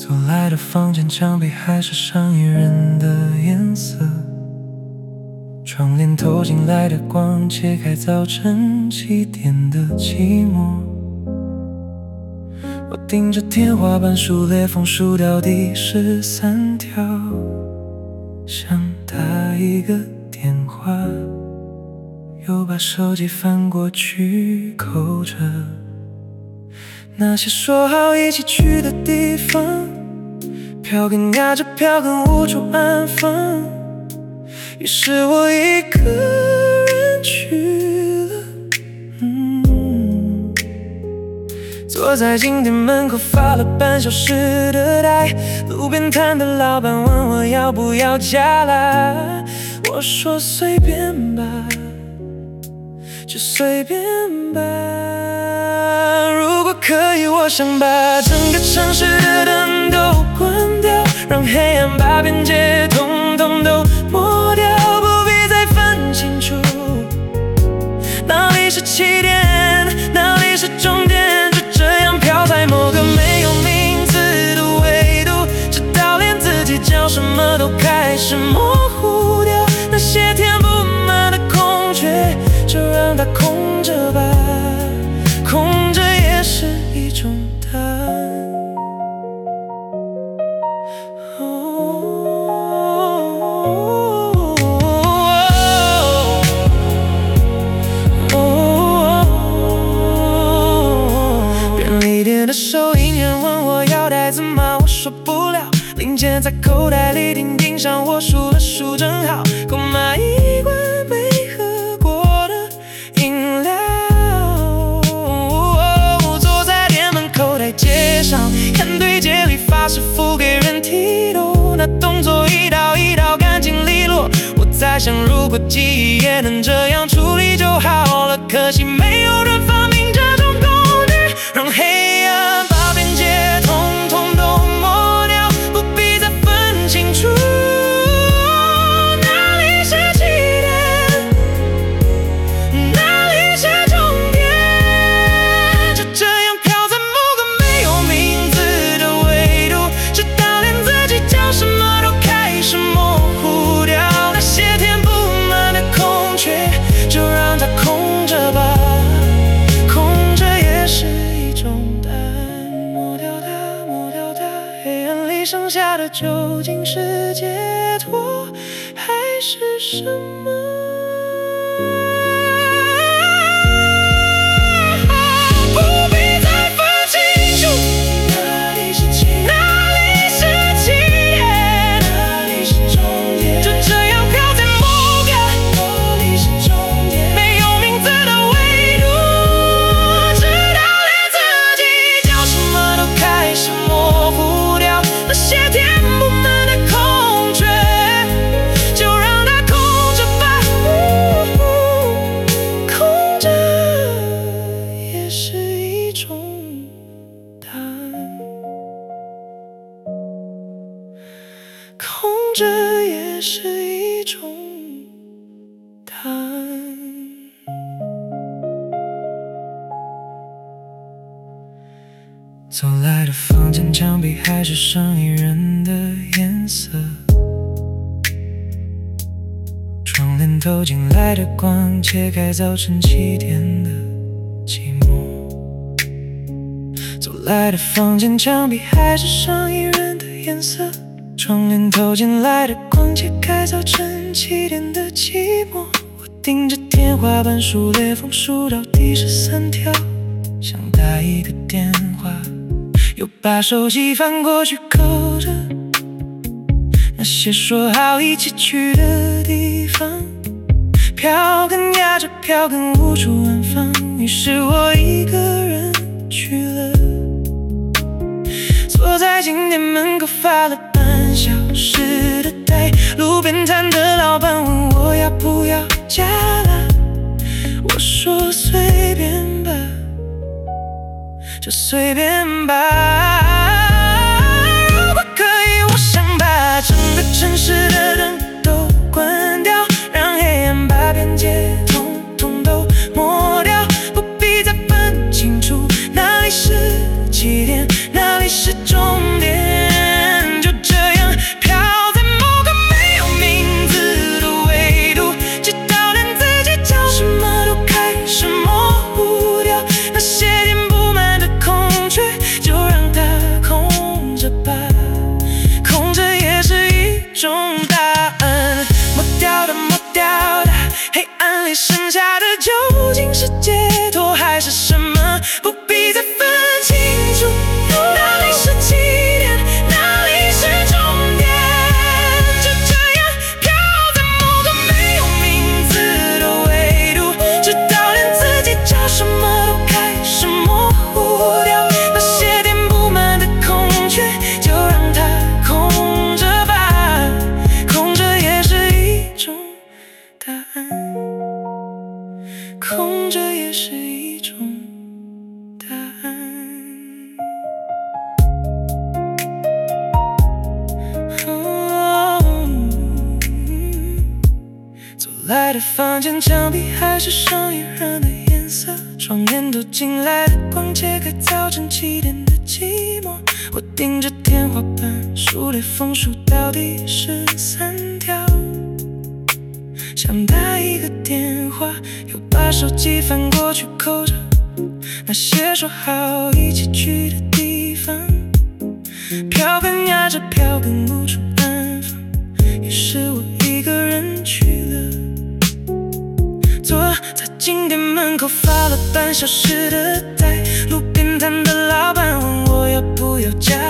走来的房间，墙壁还是上一人的颜色，窗帘透进来的光，揭开早晨7点的寂寞。我盯着天花板数裂缝，数到第13条，想打一个电话，又把手机翻过去扣着那些说好一起去的地方，票根压着票根无处安放，于是我一个人去了。坐在景点门口发了半小时的呆，路边摊的老板问我要不要加辣，我说随便吧，就随便吧。如果可以，我想把整个城市的灯都关掉，让黑暗把边界统统都抹掉，不必再分清楚哪里是起点，哪里是终点，就这样飘在某个没有名字的纬度，直到连自己叫什么都开始模糊掉。那些填不满的空缺，就让它空着吧，空着也是一种答案。便利店的收银员问我要袋子吗？我说不了，零钱在口袋里，叮叮上我数了数正好，购买一罐没喝过的饮料。坐在店门口台阶上，看对街理发师傅给人剃头，那动作一刀一刀干净利落。我在想，如果记忆也能这样处理就好了，可惜没有人发明这种工具，让黑暗把边界统统都抹掉，不必再分清楚哪里是起点，哪里是终点，就这样飘在某个没有名字的纬度，直到连自己叫什么都开始模糊掉。那些填不满的空缺，就让它空着吧，空着也是一种答案。抹掉它，抹掉它，黑暗里剩下的究竟是解脱还是什么？不必再分清楚哪里是起点，哪里是终点，就这样飘在某个没有名字的纬度，直到连自己叫什么都开始模糊掉。那些填不满的空缺，就让它空着吧，空着也是一种答案，空着也是一种答案。走来的房间，墙壁还是上一人的颜色，窗帘透进来的光，揭开早晨7点的寂寞。走来的房间，墙壁还是上一人的颜色，窗帘透进来的光，揭开早晨7点的寂寞。我盯着天花板数裂缝，数到第13条，想打一个电话，又把手机翻过去扣着那些说好一起去的地方，票根压着票根无处安放，于是我一个人去了。坐在景点门口发了半小时的呆，路边摊的老板问我要不要加辣，我说随便吧，就随便吧。如果可以，我想把整个城市的灯都关掉，让黑暗把边界统统都抹掉，不必再分清楚哪里是起点，哪里是终点。 的房间，墙壁还是上一人的颜色，窗帘都进来了光，揭开早晨7点的寂寞。我盯着天花板，数列封数到底13条，想打一个电话，又把手机翻过去扣着那些说好一起去的地方，票根压着票根无处安放，于是我一个人去了，坐在景点门口发了半小时的呆，路边摊的老板问我要不要加